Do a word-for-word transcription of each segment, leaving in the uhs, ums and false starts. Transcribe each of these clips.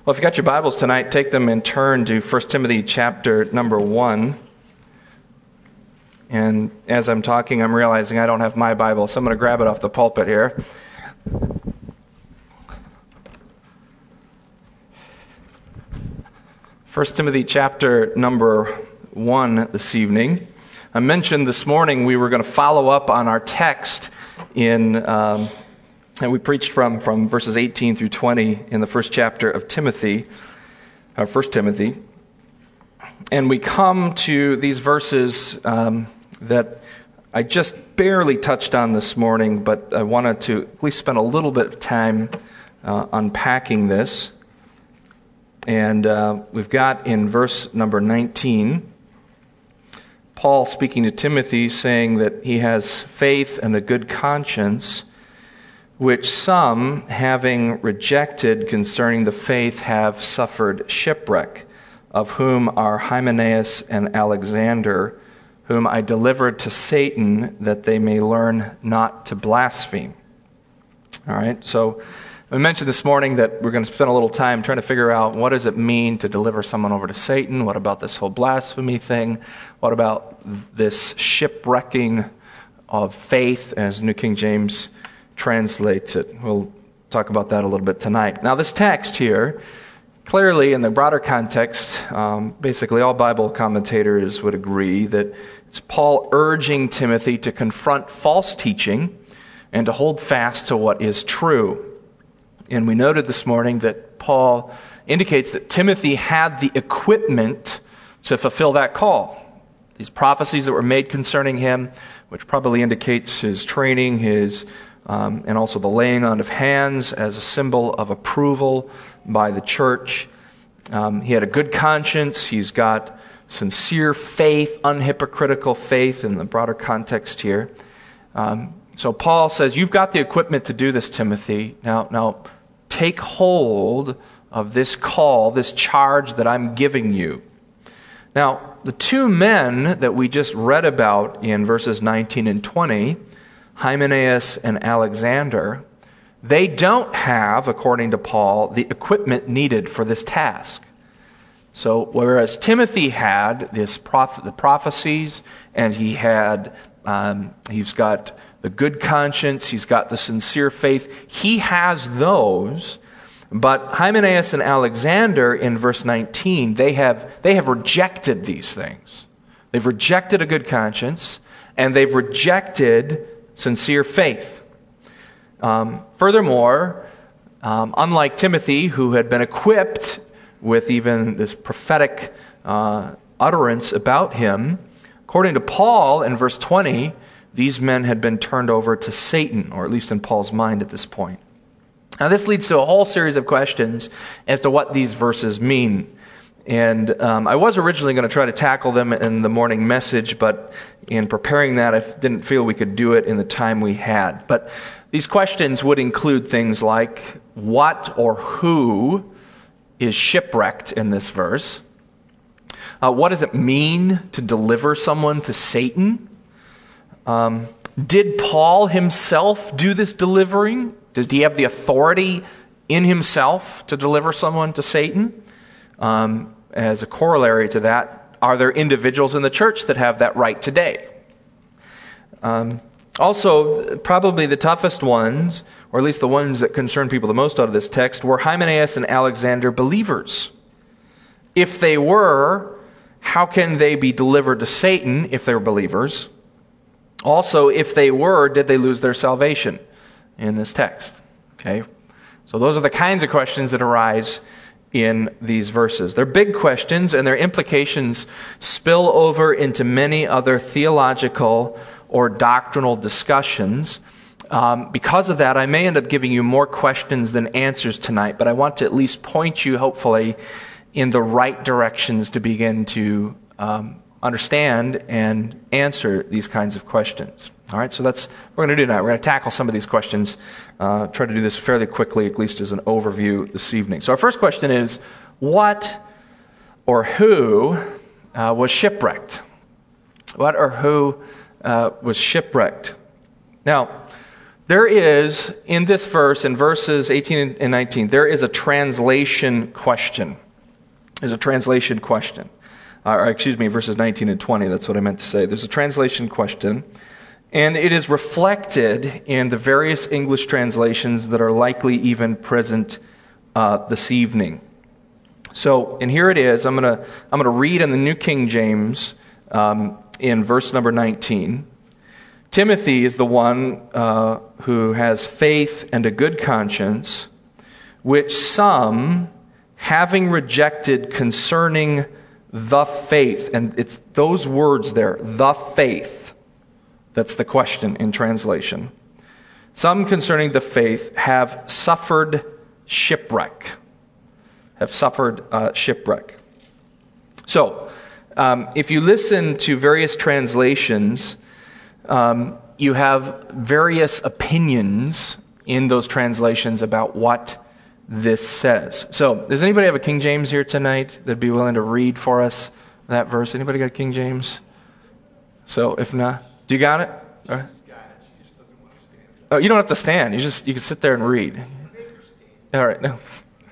Well, if you got your Bibles tonight, take them and turn to First Timothy chapter number one. And as I'm talking, I'm realizing I don't have my Bible, so I'm going to grab it off the pulpit here. First Timothy chapter number one this evening. I mentioned this morning we were going to follow up on our text in... Um, And we preached from, from verses eighteen through twenty in the first chapter of Timothy, uh, First Timothy. And we come to these verses um, that I just barely touched on this morning, but I wanted to at least spend a little bit of time uh, unpacking this. And uh, we've got in verse number nineteen, Paul speaking to Timothy, saying that he has faith and a good conscience, which some, having rejected concerning the faith, have suffered shipwreck, of whom are Hymenaeus and Alexander, whom I delivered to Satan, that they may learn not to blaspheme. All right, so we mentioned this morning that we're going to spend a little time trying to figure out what does it mean to deliver someone over to Satan? What about this whole blasphemy thing? What about this shipwrecking of faith, as New King James translates it? We'll talk about that a little bit tonight. Now, this text here, clearly in the broader context, um, basically all Bible commentators would agree that it's Paul urging Timothy to confront false teaching and to hold fast to what is true. And we noted this morning that Paul indicates that Timothy had the equipment to fulfill that call. These prophecies that were made concerning him, which probably indicates his training, his Um, and also the laying on of hands as a symbol of approval by the church. Um, he had a good conscience. He's got sincere faith, unhypocritical faith in the broader context here. Um, so Paul says, you've got the equipment to do this, Timothy. Now, now take hold of this call, this charge that I'm giving you. Now, the two men that we just read about in verses nineteen and twenty, Hymenaeus and Alexander, they don't have, according to Paul, the equipment needed for this task. So whereas Timothy had this proph- the prophecies, and he had, um, he's got the good conscience, he's got the sincere faith, he has those. But Hymenaeus and Alexander, in verse nineteen, they have they have rejected these things. They've rejected a good conscience, and they've rejected sincere faith. Um, furthermore, um, unlike Timothy, who had been equipped with even this prophetic uh, utterance about him, according to Paul in verse twenty, these men had been turned over to Satan, or at least in Paul's mind at this point. Now this leads to a whole series of questions as to what these verses mean. And um, I was originally going to try to tackle them in the morning message, but in preparing that, I didn't feel we could do it in the time we had. But these questions would include things like, what or who is shipwrecked in this verse? Uh, what does it mean to deliver someone to Satan? Um, did Paul himself do this delivering? Did he have the authority in himself to deliver someone to Satan? Um, as a corollary to that, are there individuals in the church that have that right today? Um, also, probably the toughest ones, or at least the ones that concern people the most out of this text, were Hymenaeus and Alexander believers? If they were, how can they be delivered to Satan if they're believers? Also, if they were, did they lose their salvation in this text? Okay, so those are the kinds of questions that arise in these verses. They're big questions, and their implications spill over into many other theological or doctrinal discussions. Um, because of that, I may end up giving you more questions than answers tonight, but I want to at least point you, hopefully, in the right directions to begin to um, understand and answer these kinds of questions. All right, so that's what we're going to do now. We're going to tackle some of these questions, uh, try to do this fairly quickly, at least as an overview this evening. So our first question is, what or who uh, was shipwrecked? What or who uh, was shipwrecked? Now, There is, in this verse, in verses eighteen and nineteen, there is a translation question. There's a translation question. Uh, or excuse me, verses nineteen and twenty, that's what I meant to say. There's a translation question, and it is reflected in the various English translations that are likely even present uh, this evening. So, and here it is. I'm going to I'm going to read in the New King James um, in verse number nineteen. Timothy is the one uh, who has faith and a good conscience, which some, having rejected concerning the faith, and it's those words there, the faith, that's the question in translation. Some concerning the faith have suffered shipwreck. Have suffered uh, shipwreck. So, um, if you listen to various translations, um, you have various opinions in those translations about what this says. So, does anybody have a King James here tonight that'd be willing to read for us that verse? Anybody got a King James? So, if not, do you got it? All right. Oh, you don't have to stand. You just you can sit there and read. All right. No.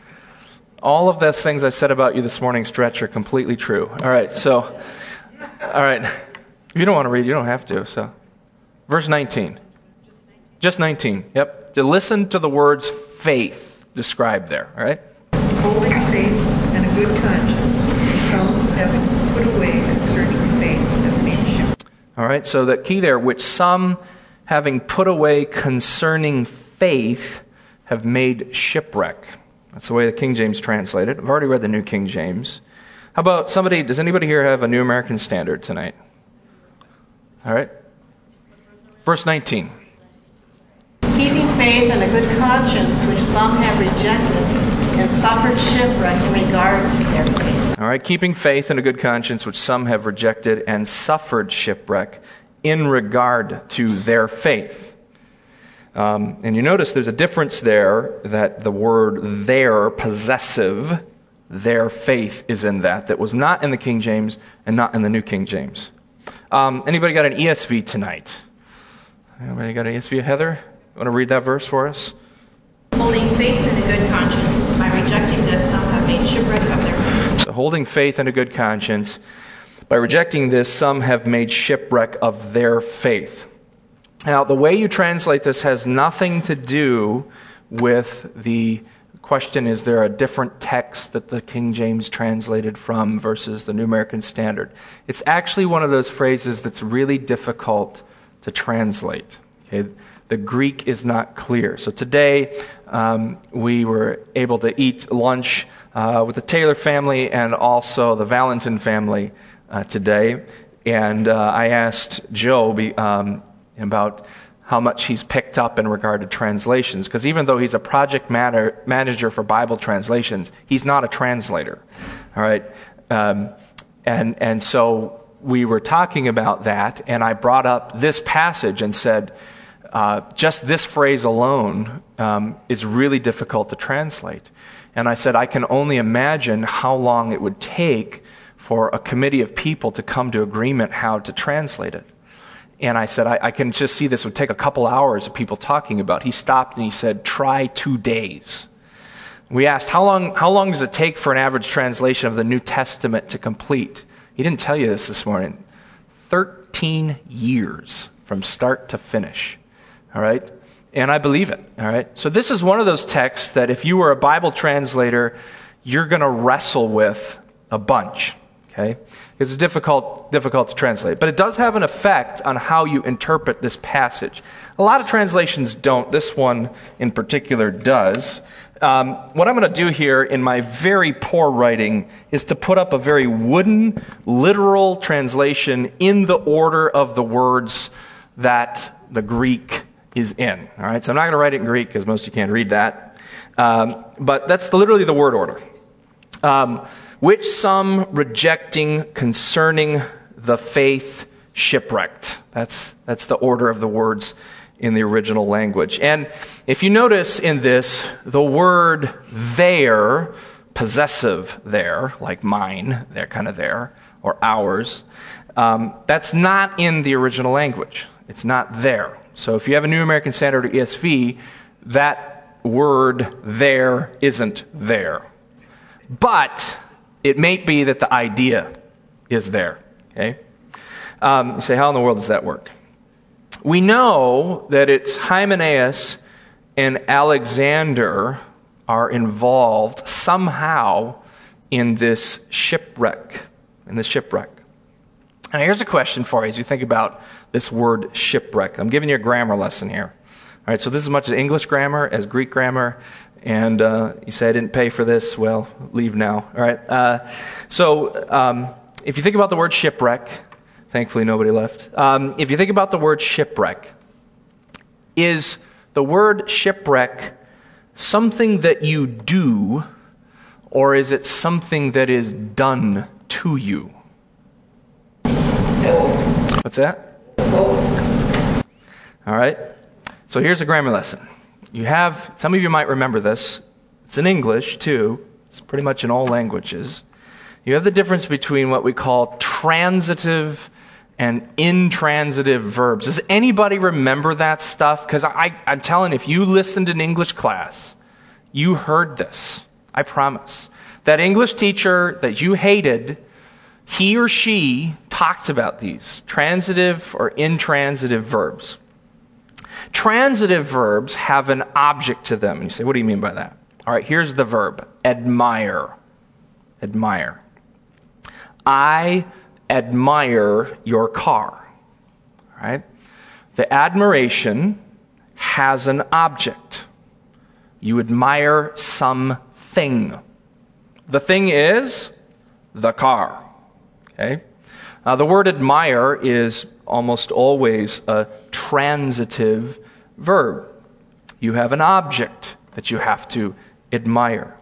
All of those things I said about you this morning, Stretch, are completely true. All right. So, all right. If you don't want to read, you don't have to. So, verse nineteen. Just nineteen. Yep. To listen to the words faith described there, all right? Holding faith and a good conscience, some having put away concerning faith have made shipwreck. All right, so that key there, which some having put away concerning faith have made shipwreck. That's the way the King James translated. I've already read the New King James. How about somebody, does anybody here have a New American Standard tonight? All right. Verse nineteen. Keeping faith and a good conscience, which some have rejected, and suffered shipwreck in regard to their faith. All right, keeping faith and a good conscience, which some have rejected and suffered shipwreck in regard to their faith. Um, and you notice there's a difference there, that the word their, possessive, their faith is in that. That was not in the King James and not in the New King James. Um, anybody got an E S V tonight? Anybody got an E S V? Heather? Want to read that verse for us? Holding faith and a good conscience, by rejecting this, some have made shipwreck of their faith. So holding faith and a good conscience, by rejecting this, some have made shipwreck of their faith. Now, the way you translate this has nothing to do with the question, is there a different text that the King James translated from versus the New American Standard? It's actually one of those phrases that's really difficult to translate. Okay? The Greek is not clear. So today, um, we were able to eat lunch uh, with the Taylor family and also the Valentin family uh, today. And uh, I asked Joe be, um, about how much he's picked up in regard to translations. Because even though he's a project matter, manager for Bible translations, he's not a translator. All right? Um, and, and so we were talking about that, and I brought up this passage and said, Uh, just this phrase alone um, is really difficult to translate. And I said, I can only imagine how long it would take for a committee of people to come to agreement how to translate it. And I said, I, I can just see this would take a couple hours of people talking about. He stopped and he said, try two days. We asked, how long, how long does it take for an average translation of the New Testament to complete? He didn't tell you this this morning. Thirteen years from start to finish. All right? And I believe it. All right? So this is one of those texts that if you were a Bible translator, you're going to wrestle with a bunch. Okay? It's difficult, difficult to translate. But it does have an effect on how you interpret this passage. A lot of translations don't. This one in particular does. Um, what I'm going to do here in my very poor writing is to put up a very wooden, literal translation in the order of the words that the Greek is in. All right, so I'm not going to write it in Greek because most of you can't read that. Um, but that's the, literally the word order. Um, which some rejecting concerning the faith shipwrecked. That's that's the order of the words in the original language. And if you notice in this, the word their, possessive there, like mine, they're kind of there, or ours, um, that's not in the original language. It's not there. So if you have a New American Standard or E S V, that word there isn't there. But it may be that the idea is there. Okay? Um, you say, how in the world does that work? We know that it's Hymenaeus and Alexander are involved somehow in this shipwreck. In this shipwreck. Now here's a question for you as you think about this word shipwreck. I'm giving you a grammar lesson here. All right, so this is as much as English grammar as Greek grammar. And uh, you say I didn't pay for this. Well, leave now. All right. Uh, so um, if you think about the word shipwreck, thankfully nobody left. Um, if you think about the word shipwreck, is the word shipwreck something that you do, or is it something that is done to you? What's that? All right. So here's a grammar lesson. You have, some of you might remember this. It's in English, too. It's pretty much in all languages. You have the difference between what we call transitive and intransitive verbs. Does anybody remember that stuff? Because I, I'm telling you, if you listened in English class, you heard this. I promise. That English teacher that you hated, he or she talked about these transitive or intransitive verbs. Transitive verbs have an object to them. And you say, what do you mean by that? All right, here's the verb. Admire. Admire. I admire your car. All right? The admiration has an object. You admire something. The thing is the car. Okay? Uh, the word admire is almost always a transitive verb. You have an object that you have to admire.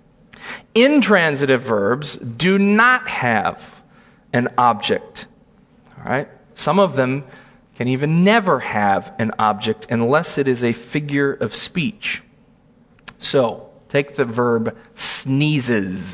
Intransitive verbs do not have an object. All right? Some of them can even never have an object unless it is a figure of speech. So, take the verb sneezes.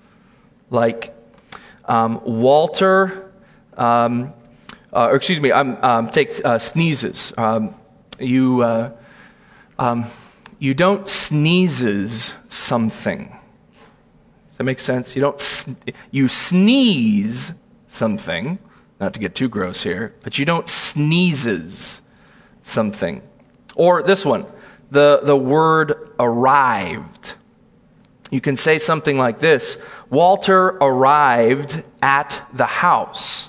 Like, um, Walter, um, uh, or excuse me, um, um, take uh, sneezes. Um, you, uh, um, you don't sneezes something. Does that make sense? You don't. Sn- you sneeze something. Not to get too gross here, but you don't sneezes something. Or this one, the the word arrived. You can say something like this: Walter arrived at the house.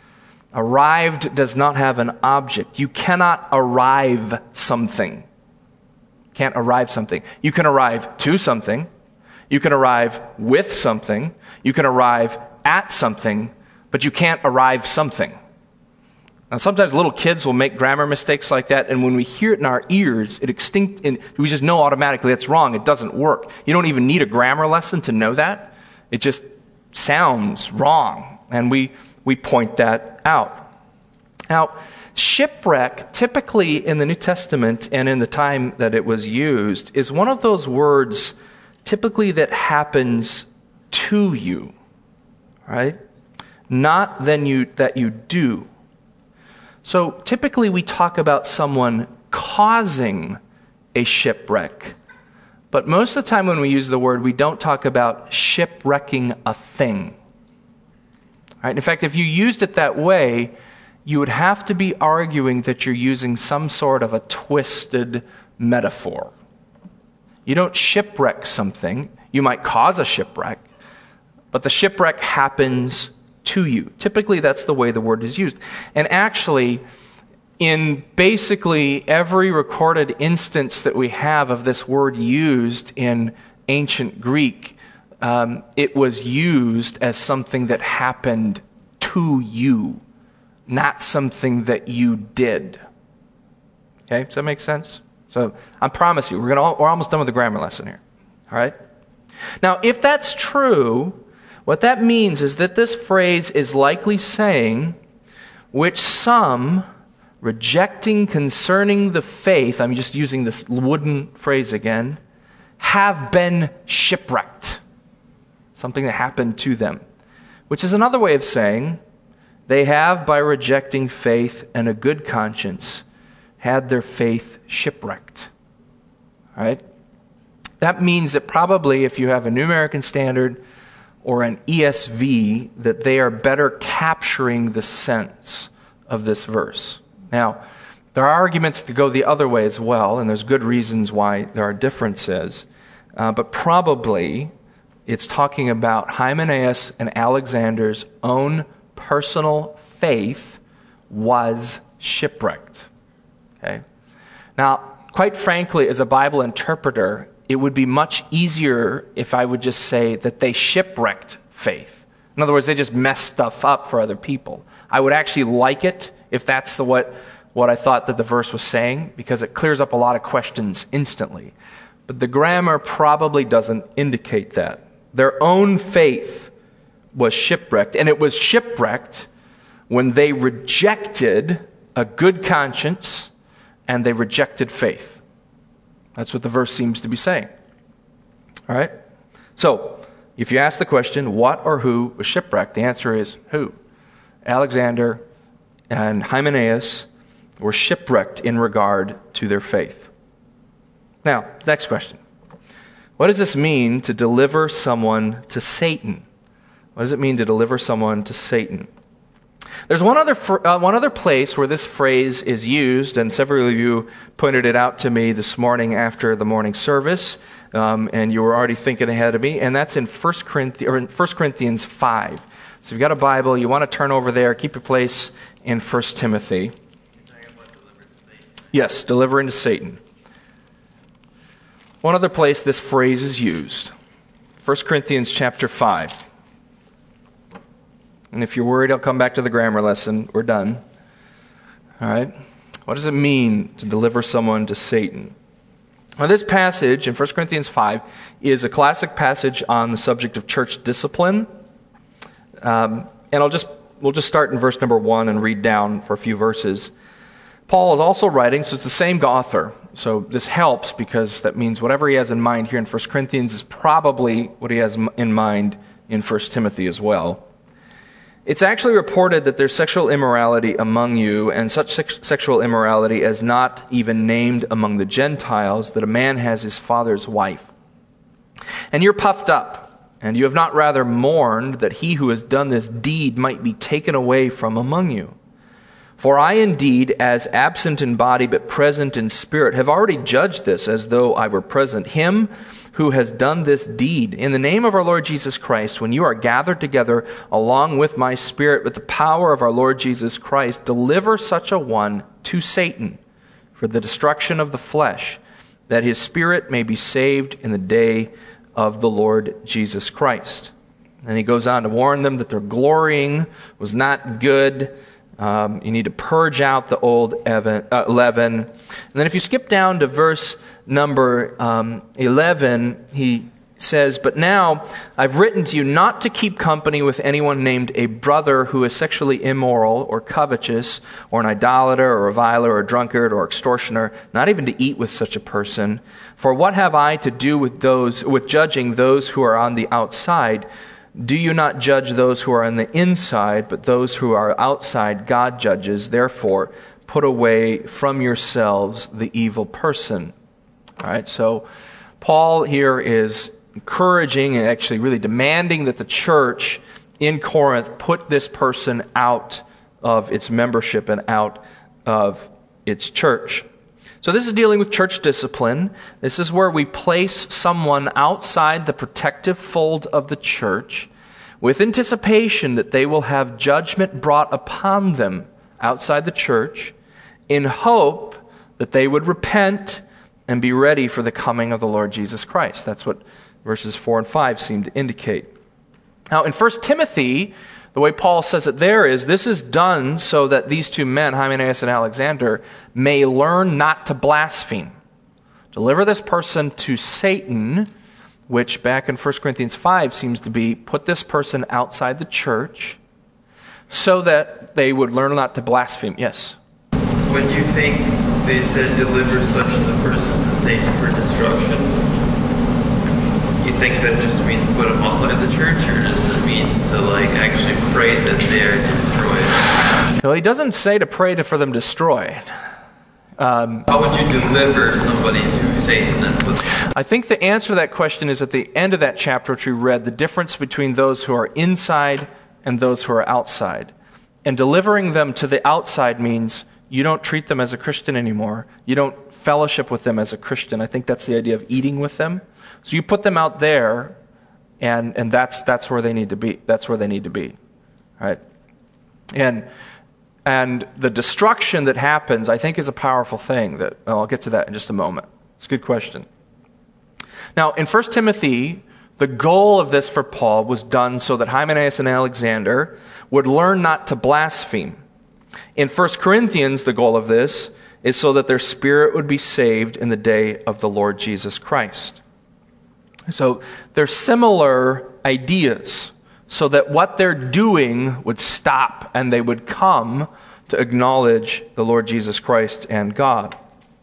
Arrived does not have an object. You cannot arrive something. Can't arrive something. You can arrive to something. You can arrive with something. You can arrive at something, but you can't arrive something. Now, sometimes little kids will make grammar mistakes like that, and when we hear it in our ears, it extinct, and we just know automatically it's wrong. It doesn't work. You don't even need a grammar lesson to know that. It just sounds wrong, and we we point that out. Now, shipwreck, typically in the New Testament and in the time that it was used, is one of those words typically that happens to you, right? Not then you that you do. So typically we talk about someone causing a shipwreck, but most of the time when we use the word, we don't talk about shipwrecking a thing. Right? In fact, if you used it that way, you would have to be arguing that you're using some sort of a twisted metaphor. You don't shipwreck something. You might cause a shipwreck, but the shipwreck happens to you. Typically, that's the way the word is used. And actually, in basically every recorded instance that we have of this word used in ancient Greek, um, it was used as something that happened to you, not something that you did. Okay, does that make sense? So I promise you, we're gonna we're almost done with the grammar lesson here. All right? Now, if that's true, what that means is that this phrase is likely saying, which some, rejecting concerning the faith, I'm just using this wooden phrase again, have been shipwrecked. Something that happened to them. Which is another way of saying, they have, by rejecting faith and a good conscience, had their faith shipwrecked. All right? That means that probably if you have a New American Standard or an E S V, that they are better capturing the sense of this verse. Now, there are arguments to go the other way as well, and there's good reasons why there are differences. Uh, but probably it's talking about Hymenaeus and Alexander's own personal faith was shipwrecked. Okay? Now, quite frankly, as a Bible interpreter, it would be much easier if I would just say that they shipwrecked faith. In other words, they just messed stuff up for other people. I would actually like it if that's the what what I thought that the verse was saying, because it clears up a lot of questions instantly. But the grammar probably doesn't indicate that. Their own faith was shipwrecked, and it was shipwrecked when they rejected a good conscience and they rejected faith. That's what the verse seems to be saying. All right? So, if you ask the question, what or who was shipwrecked, the answer is who? Alexander and Hymenaeus were shipwrecked in regard to their faith. Now, next question. What does this mean to deliver someone to Satan? What does it mean to deliver someone to Satan? There's one other uh, one other place where this phrase is used, and several of you pointed it out to me this morning after the morning service, um, and you were already thinking ahead of me, and that's in First Corinthians, or in First Corinthians five. So if you've got a Bible, you want to turn over there, keep your place in First Timothy. Yes, delivering to Satan. One other place this phrase is used. First Corinthians chapter five. And if you're worried, I'll come back to the grammar lesson. We're done. All right? What does it mean to deliver someone to Satan? Now, this passage in First Corinthians five is a classic passage on the subject of church discipline. Um, and I'll just we'll just start in verse number one and read down for a few verses. Paul is also writing, so it's the same author. So this helps because that means whatever he has in mind here in First Corinthians is probably what he has in mind in First Timothy as well. It's actually reported that there's sexual immorality among you, and such sex- sexual immorality as not even named among the Gentiles, that a man has his father's wife. And you're puffed up, and you have not rather mourned that he who has done this deed might be taken away from among you. For I indeed, as absent in body but present in spirit, have already judged this as though I were present. Him who has done this deed, in the name of our Lord Jesus Christ, when you are gathered together along with my spirit with the power of our Lord Jesus Christ, deliver such a one to Satan for the destruction of the flesh, that his spirit may be saved in the day of the Lord Jesus Christ. And he goes on to warn them that their glorying was not good. Um, you need to purge out the old leaven. And then if you skip down to verse number um, eleven, he says, "But now I've written to you not to keep company with anyone named a brother who is sexually immoral or covetous or an idolater or reviler or a drunkard or extortioner, not even to eat with such a person. For what have I to do with those with judging those who are on the outside? Do you not judge those who are on the inside, but those who are outside God judges? Therefore, put away from yourselves the evil person." All right, so Paul here is encouraging and actually really demanding that the church in Corinth put this person out of its membership and out of its church. So this is dealing with church discipline. This is where we place someone outside the protective fold of the church with anticipation that they will have judgment brought upon them outside the church in hope that they would repent and be ready for the coming of the Lord Jesus Christ. That's what verses four and five seem to indicate. Now in First Timothy, the way Paul says it there is, this is done so that these two men, Hymenaeus and Alexander, may learn not to blaspheme. Deliver this person to Satan, which back in First Corinthians five seems to be, put this person outside the church so that they would learn not to blaspheme. Yes? When you think they said deliver such a person to Satan for destruction, you think that just means put them outside the church, or does it mean to like actually pray that they are destroyed? Well, he doesn't say to pray to, for them destroyed. Um, How would you deliver somebody to Satan? That's what. I think the answer to that question is at the end of that chapter which we read, the difference between those who are inside and those who are outside. And delivering them to the outside means you don't treat them as a Christian anymore. You don't fellowship with them as a Christian. I think that's the idea of eating with them. So you put them out there, and and that's that's where they need to be. That's where they need to be, right? And and the destruction that happens, I think, is a powerful thing. That well, I'll get to that in just a moment. It's a good question. Now, in First Timothy, the goal of this for Paul was done so that Hymenaeus and Alexander would learn not to blaspheme. In First Corinthians, the goal of this is so that their spirit would be saved in the day of the Lord Jesus Christ. So they're similar ideas, so that what they're doing would stop and they would come to acknowledge the Lord Jesus Christ and God.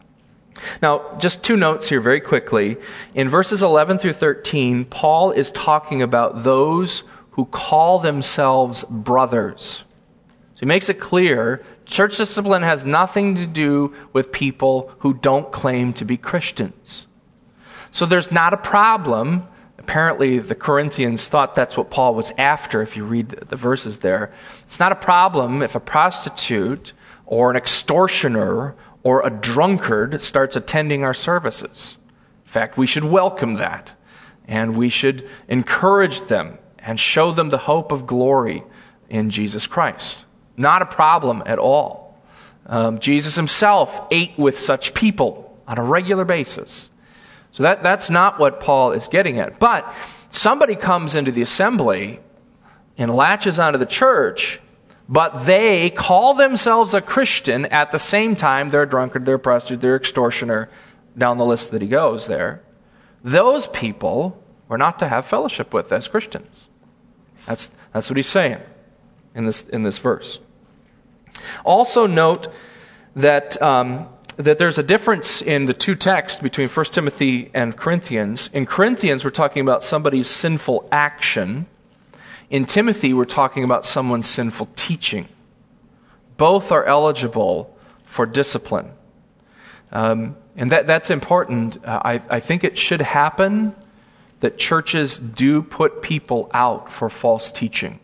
Now, just two notes here very quickly. In verses eleven through thirteen, Paul is talking about those who call themselves brothers. So he makes it clear, church discipline has nothing to do with people who don't claim to be Christians. So there's not a problem. Apparently the Corinthians thought that's what Paul was after, if you read the verses there. It's not a problem if a prostitute or an extortioner or a drunkard starts attending our services. In fact, we should welcome that, and we should encourage them and show them the hope of glory in Jesus Christ. Not a problem at all. Um, Jesus himself ate with such people on a regular basis. So that, that's not what Paul is getting at. But somebody comes into the assembly and latches onto the church, but they call themselves a Christian at the same time they're a drunkard, they're a prostitute, they're an extortioner, down the list that he goes there. Those people we're not to have fellowship with as Christians. That's that's what he's saying in this in this verse. Also note that um, that there's a difference in the two texts between First Timothy and Corinthians. In Corinthians, we're talking about somebody's sinful action. In Timothy, we're talking about someone's sinful teaching. Both are eligible for discipline. Um, and that that's important. Uh, I, I think it should happen that churches do put people out for false teaching.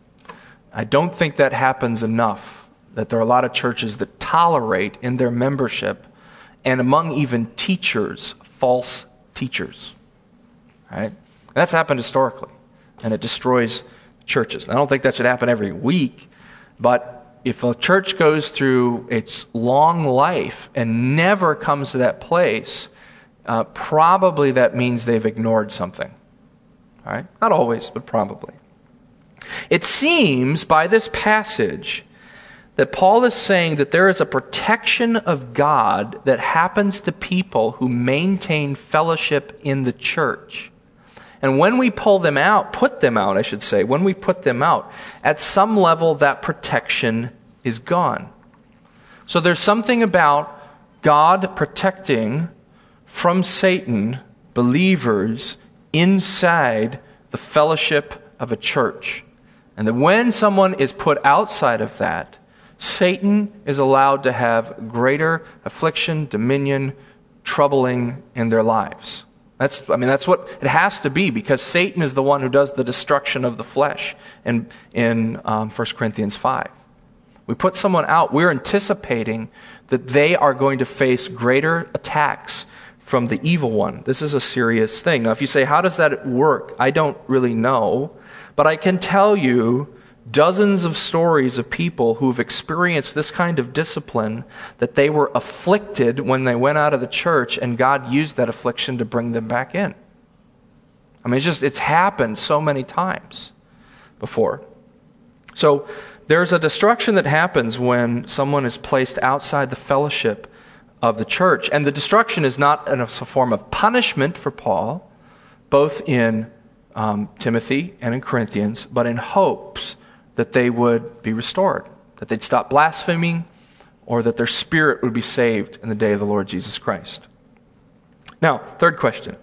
I don't think that happens enough, that there are a lot of churches that tolerate in their membership and among even teachers, false teachers. Right? And that's happened historically, and it destroys churches. I don't think that should happen every week, but if a church goes through its long life and never comes to that place, uh, probably that means they've ignored something. All right? Not always, but probably. It seems by this passage that Paul is saying that there is a protection of God that happens to people who maintain fellowship in the church. And when we pull them out, put them out, I should say, when we put them out, at some level that protection is gone. So there's something about God protecting from Satan believers inside the fellowship of a church. And that when someone is put outside of that, Satan is allowed to have greater affliction, dominion, troubling in their lives. That's, I mean, that's what it has to be, because Satan is the one who does the destruction of the flesh in, in um, First Corinthians five. We put someone out, we're anticipating that they are going to face greater attacks from the evil one. This is a serious thing. Now, if you say, how does that work? I don't really know, but I can tell you dozens of stories of people who have experienced this kind of discipline, that they were afflicted when they went out of the church, and God used that affliction to bring them back in. I mean, it's just, it's happened so many times before. So there's a destruction that happens when someone is placed outside the fellowship of the church. And the destruction is not in a form of punishment for Paul, both in um, Timothy and in Corinthians, but in hopes that they would be restored, that they'd stop blaspheming, or that their spirit would be saved in the day of the Lord Jesus Christ. Now, third question.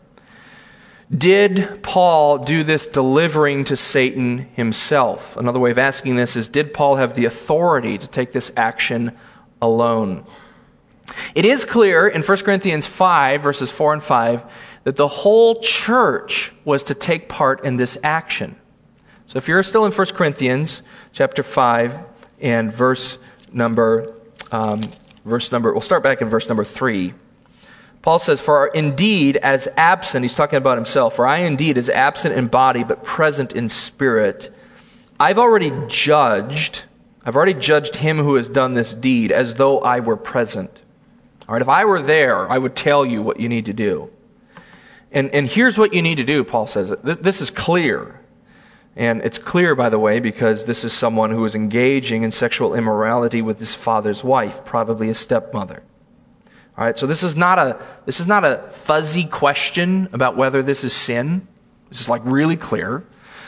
Did Paul do this delivering to Satan himself? Another way of asking this is, did Paul have the authority to take this action alone? It is clear in First Corinthians five, verses four and five, that the whole church was to take part in this action. So if you're still in First Corinthians chapter five and verse number, um, verse number, we'll start back in verse number three. Paul says, "For indeed as absent," he's talking about himself, "for I indeed as absent in body but present in spirit, I've already judged, I've already judged him who has done this deed as though I were present." All right, if I were there, I would tell you what you need to do. And, and here's what you need to do, Paul says. This is clear. And it's clear, by the way, because this is someone who is engaging in sexual immorality with his father's wife, probably his stepmother. All right, so this is not a this is not a fuzzy question about whether this is sin. This is like really clear.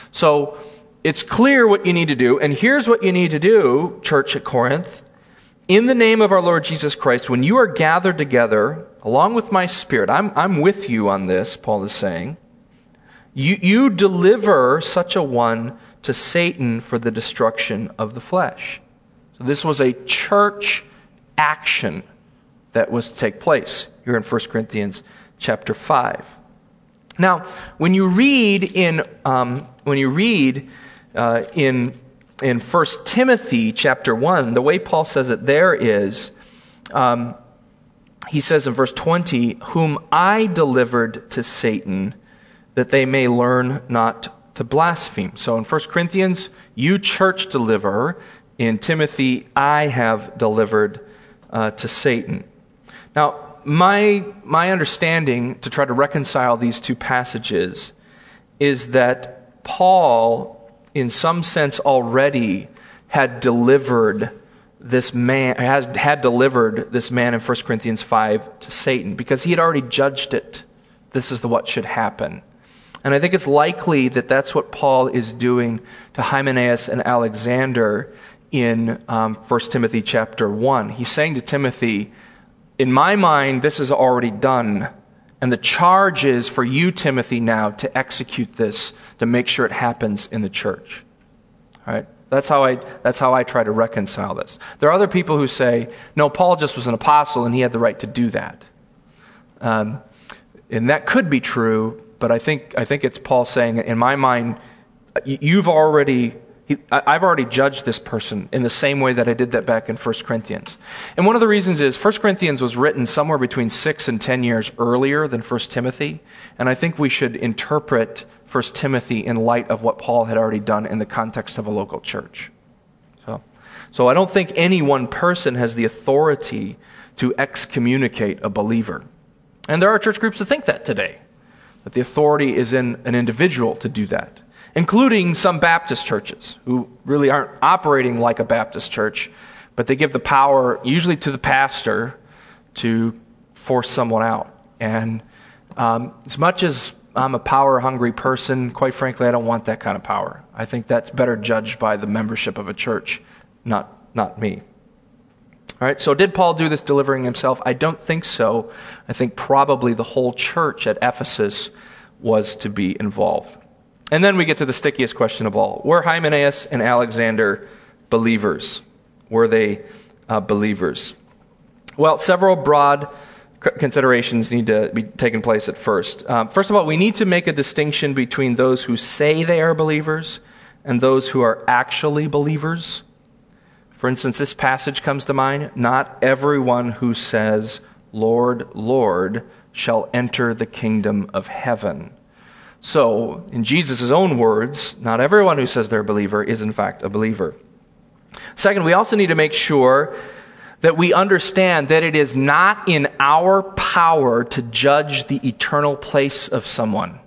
So it's clear what you need to do, and here's what you need to do, church at Corinth. In the name of our Lord Jesus Christ, when you are gathered together, along with my Spirit, I'm I'm with you on this, Paul is saying. You you deliver such a one to Satan for the destruction of the flesh. So this was a church action that was to take place here in First Corinthians chapter five. Now, when you read in um, when you read uh, in in First Timothy chapter one, the way Paul says it there is, um, he says in verse twenty, "Whom I delivered to Satan, that they may learn not to blaspheme." So in First Corinthians, you church deliver. In Timothy, I have delivered uh, to Satan. Now, my my understanding to try to reconcile these two passages is that Paul, in some sense, already had delivered this man has had delivered this man in First Corinthians five to Satan, because he had already judged it. This is the what should happen. And I think it's likely that that's what Paul is doing to Hymenaeus and Alexander in um, First Timothy chapter one. He's saying to Timothy, in my mind, this is already done. And the charge is for you, Timothy, now to execute this, to make sure it happens in the church. All right? That's how I that's how I try to reconcile this. There are other people who say, no, Paul just was an apostle and he had the right to do that. Um, and that could be true, but I think I think it's Paul saying, in my mind, you've already He, I've already judged this person in the same way that I did that back in First Corinthians. And one of the reasons is First Corinthians was written somewhere between six and ten years earlier than First Timothy. And I think we should interpret First Timothy in light of what Paul had already done in the context of a local church. So, so I don't think any one person has the authority to excommunicate a believer. And there are church groups that think that today, that the authority is in an individual to do that, including some Baptist churches who really aren't operating like a Baptist church, but they give the power usually to the pastor to force someone out. And um, as much as I'm a power-hungry person, quite frankly, I don't want that kind of power. I think that's better judged by the membership of a church, not not me. All right, so did Paul do this delivering himself? I don't think so. I think probably the whole church at Ephesus was to be involved. And then we get to the stickiest question of all. Were Hymenaeus and Alexander believers? Were they uh, believers? Well, several broad considerations need to be taken place at first. Um, first of all, we need to make a distinction between those who say they are believers and those who are actually believers. For instance, this passage comes to mind. Not everyone who says, "Lord, Lord," shall enter the kingdom of heaven. So, in Jesus' own words, not everyone who says they're a believer is in fact a believer. Second, we also need to make sure that we understand that it is not in our power to judge the eternal place of someone.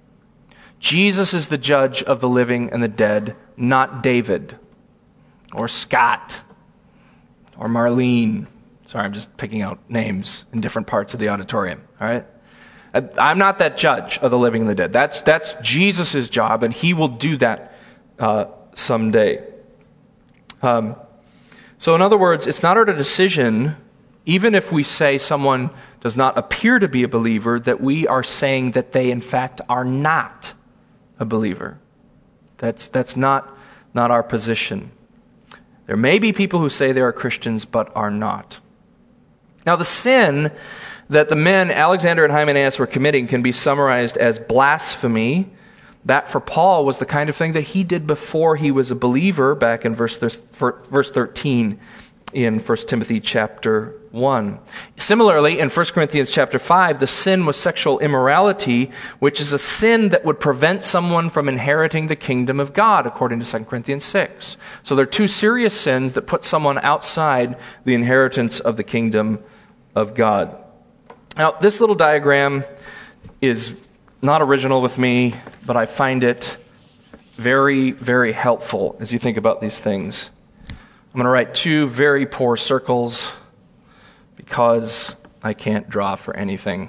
Jesus is the judge of the living and the dead, not David, or Scott, or Marlene. Sorry, I'm just picking out names in different parts of the auditorium, all right? I'm not that judge of the living and the dead. That's that's Jesus' job, and he will do that uh, someday. Um, so in other words, it's not our decision, even if we say someone does not appear to be a believer, that we are saying that they in fact are not a believer. That's that's not, not our position. There may be people who say they are Christians but are not. Now, the sin that the men, Alexander and Hymenaeus, were committing can be summarized as blasphemy. That, for Paul, was the kind of thing that he did before he was a believer, back in verse thirteen in First Timothy chapter one. Similarly, in First Corinthians chapter five, the sin was sexual immorality, which is a sin that would prevent someone from inheriting the kingdom of God, according to Second Corinthians six. So there are two serious sins that put someone outside the inheritance of the kingdom of God. Now, this little diagram is not original with me, but I find it very, very helpful as you think about these things. I'm going to write two very poor circles because I can't draw for anything.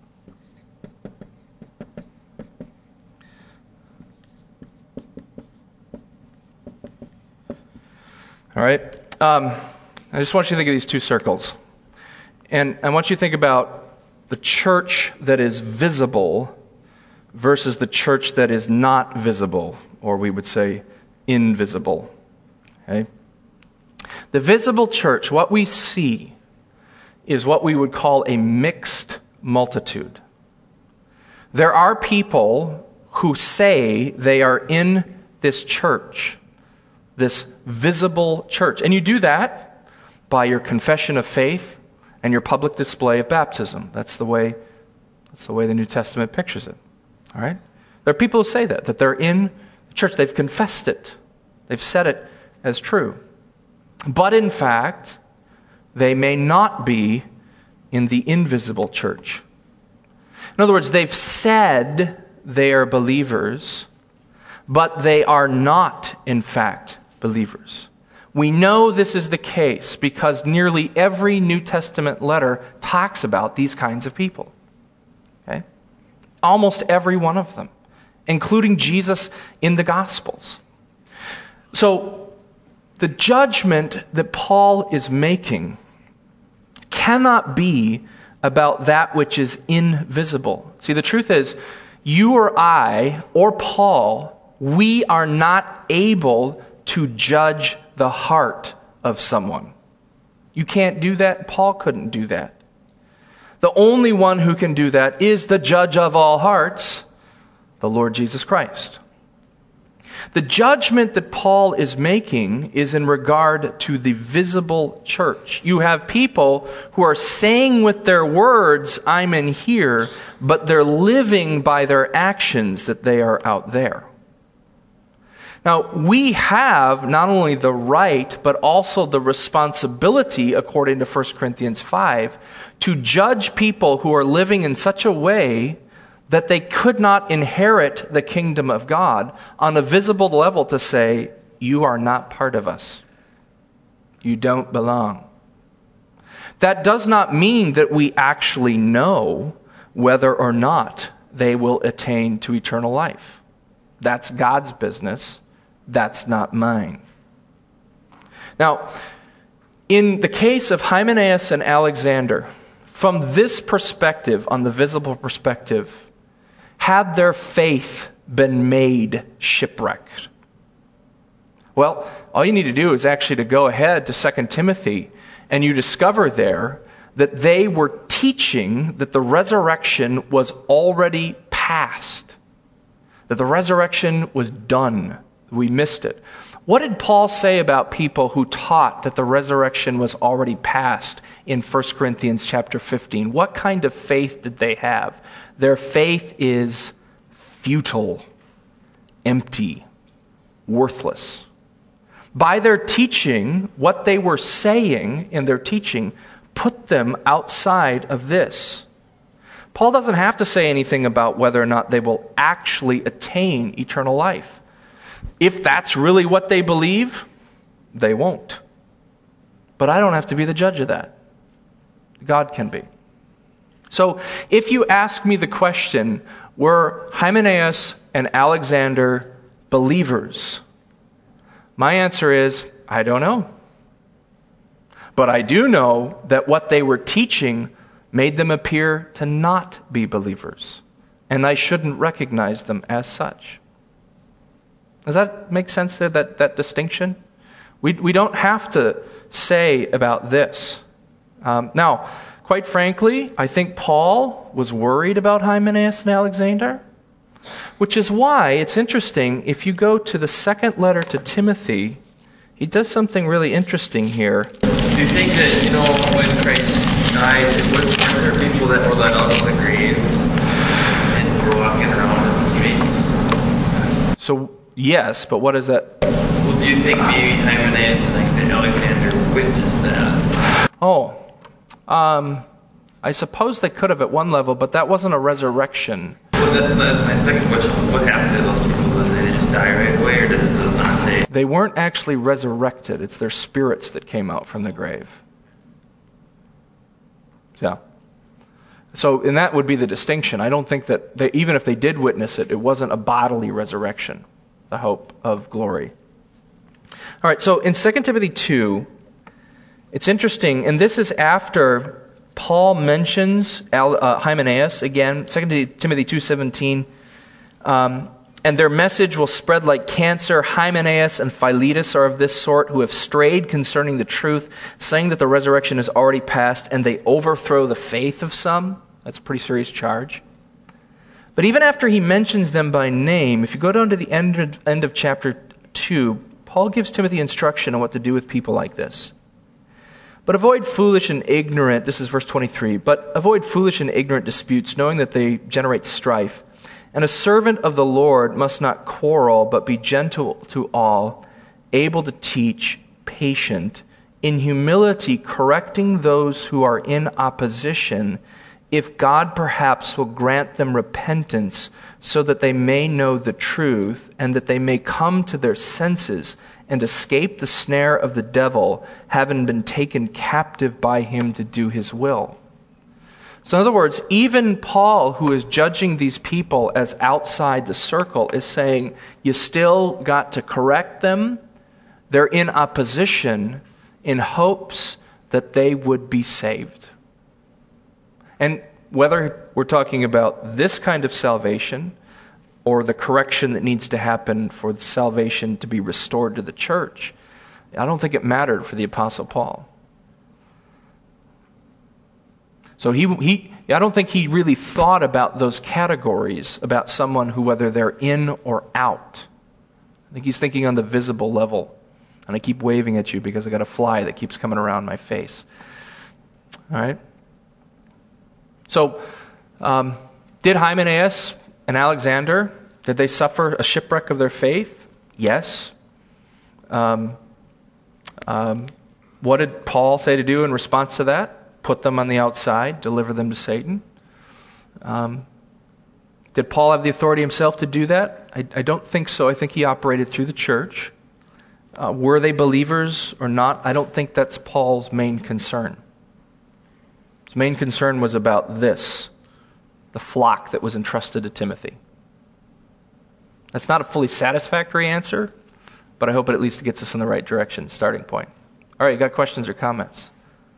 All right. Um, I just want you to think of these two circles. And I want you to think about the church that is visible versus the church that is not visible, or we would say invisible. Okay? The visible church, what we see, is what we would call a mixed multitude. There are people who say they are in this church, this visible church. And you do that by your confession of faith and your public display of baptism. That's the way, that's the way the New Testament pictures it. All right? There are people who say that, that they're in the church. They've confessed it. They've said it as true. But in fact, they may not be in the invisible church. In other words, they've said they are believers, but they are not, in fact, believers. We know this is the case because nearly every New Testament letter talks about these kinds of people. Okay? Almost every one of them, including Jesus in the Gospels. So, the judgment that Paul is making cannot be about that which is invisible. See, the truth is, you or I, or Paul, we are not able to judge the heart of someone. You can't do that. Paul couldn't do that. The only one who can do that is the judge of all hearts, the Lord Jesus Christ. The judgment that Paul is making is in regard to the visible church. You have people who are saying with their words, I'm in here, but they're living by their actions that they are out there. Now, we have not only the right, but also the responsibility, according to First Corinthians five, to judge people who are living in such a way that they could not inherit the kingdom of God on a visible level, to say, you are not part of us. You don't belong. That does not mean that we actually know whether or not they will attain to eternal life. That's God's business. That's not mine. Now, in the case of Hymenaeus and Alexander, from this perspective, on the visible perspective, had their faith been made shipwrecked? Well, all you need to do is actually to go ahead to Second Timothy, and you discover there that they were teaching that the resurrection was already past, that the resurrection was done. We missed it. What did Paul say about people who taught that the resurrection was already past in First Corinthians chapter fifteen? What kind of faith did they have? Their faith is futile, empty, worthless. By their teaching, what they were saying in their teaching put them outside of this. Paul doesn't have to say anything about whether or not they will actually attain eternal life. If that's really what they believe, they won't. But I don't have to be the judge of that. God can be. So if you ask me the question, were Hymenaeus and Alexander believers? My answer is, I don't know. But I do know that what they were teaching made them appear to not be believers. And I shouldn't recognize them as such. Does that make sense there, that, that distinction? We, we don't have to say about this Um, now, quite frankly, I think Paul was worried about Hymenaeus and Alexander, which is why it's interesting, if you go to the second letter to Timothy, he does something really interesting here. Do you think that, you know, when Christ died, was there people that were let out of the graves and were walking around in the streets? So, yes, but what is that? Well, do you think maybe Hymenaeus and Alexander witnessed that? Oh, um, I suppose they could have at one level, but that wasn't a resurrection. Well, that's, that's my second question. What happened to those people? Did they just die right away, or does it does not say? They weren't actually resurrected. It's their spirits that came out from the grave. Yeah. So, and that would be the distinction. I don't think that, they, even if they did witness it, it wasn't a bodily resurrection, the hope of glory. All right, so in Second Timothy two, it's interesting, and this is after Paul mentions Al, uh, Hymenaeus again, Second Timothy two seventeen, um, and their message will spread like cancer. Hymenaeus and Philetus are of this sort, who have strayed concerning the truth, saying that the resurrection is already past, and they overthrow the faith of some. That's a pretty serious charge. But even after he mentions them by name, if you go down to the end of, end of chapter two, Paul gives Timothy instruction on what to do with people like this. But avoid foolish and ignorant, this is verse twenty-three, but avoid foolish and ignorant disputes, knowing that they generate strife. And a servant of the Lord must not quarrel, but be gentle to all, able to teach, patient, in humility correcting those who are in opposition, if God perhaps will grant them repentance, so that they may know the truth, and that they may come to their senses, and escape the snare of the devil, having been taken captive by him to do his will. So in other words, even Paul, who is judging these people as outside the circle, is saying, you still got to correct them. They're in opposition in hopes that they would be saved. And whether we're talking about this kind of salvation, or the correction that needs to happen for the salvation to be restored to the church, I don't think it mattered for the Apostle Paul. So he, he, I don't think he really thought about those categories, about someone who, whether they're in or out. I think he's thinking on the visible level. And I keep waving at you because I got a fly that keeps coming around my face. All right? So, um, did Hymenaeus and Alexander, did they suffer a shipwreck of their faith? Yes. Um, um, what did Paul say to do in response to that? Put them on the outside, deliver them to Satan. Um, did Paul have the authority himself to do that? I, I don't think so. I think he operated through the church. Uh, were they believers or not? I don't think that's Paul's main concern. His main concern was about this, the flock that was entrusted to Timothy. That's not a fully satisfactory answer, but I hope it at least gets us in the right direction, starting point. All right, you got questions or comments?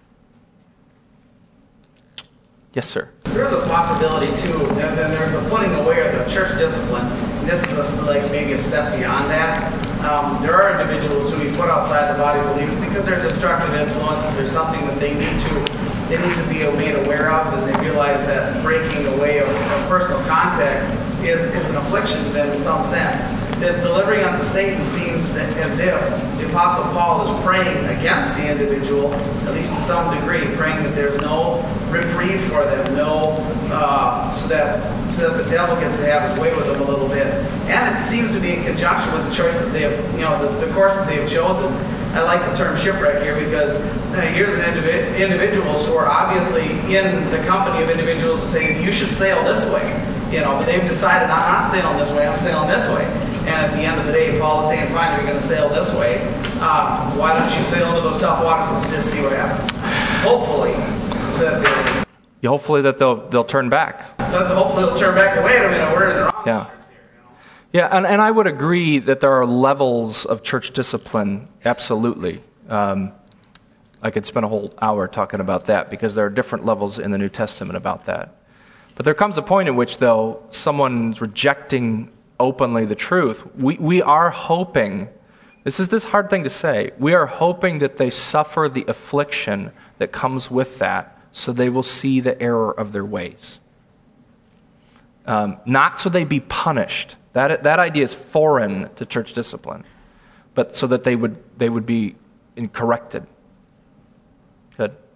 Yes, sir. There's a possibility, too, that then there's the putting away of the church discipline. And this is a, like maybe a step beyond that. Um, there are individuals who we put outside the body of believers because they're destructive influence, and there's something that they need to they need to be made aware of, and they realize that breaking away of, of personal contact is, is an affliction to them in some sense. This delivering unto Satan seems that as if the Apostle Paul is praying against the individual, at least to some degree, praying that there's no reprieve for them, no, uh, so that so that the devil gets to have his way with them a little bit. And it seems to be in conjunction with the choice that they have, you know, the, the course that they have chosen. I like the term shipwreck here because uh, here's an individ- individuals who are obviously in the company of individuals saying, you should sail this way. You know, but they've decided, I'm not sailing this way, I'm sailing this way. And at the end of the day, Paul is saying, fine, you're going to sail this way. Um, why don't you sail into those tough waters and just see what happens? Hopefully. So that Yeah, hopefully that they'll they'll turn back. So that hopefully they'll turn back and say, wait a minute, we're in the wrong Yeah. waters here. You know? Yeah, and, and I would agree that there are levels of church discipline, absolutely. Um, I could spend a whole hour talking about that because there are different levels in the New Testament about that. But there comes a point in which, though, someone's rejecting openly the truth. We, we are hoping This is this hard thing to say. We are hoping that they suffer the affliction that comes with that, so they will see the error of their ways. Um, not so they be punished. That that idea is foreign to church discipline, but so that they would they would be corrected. Good.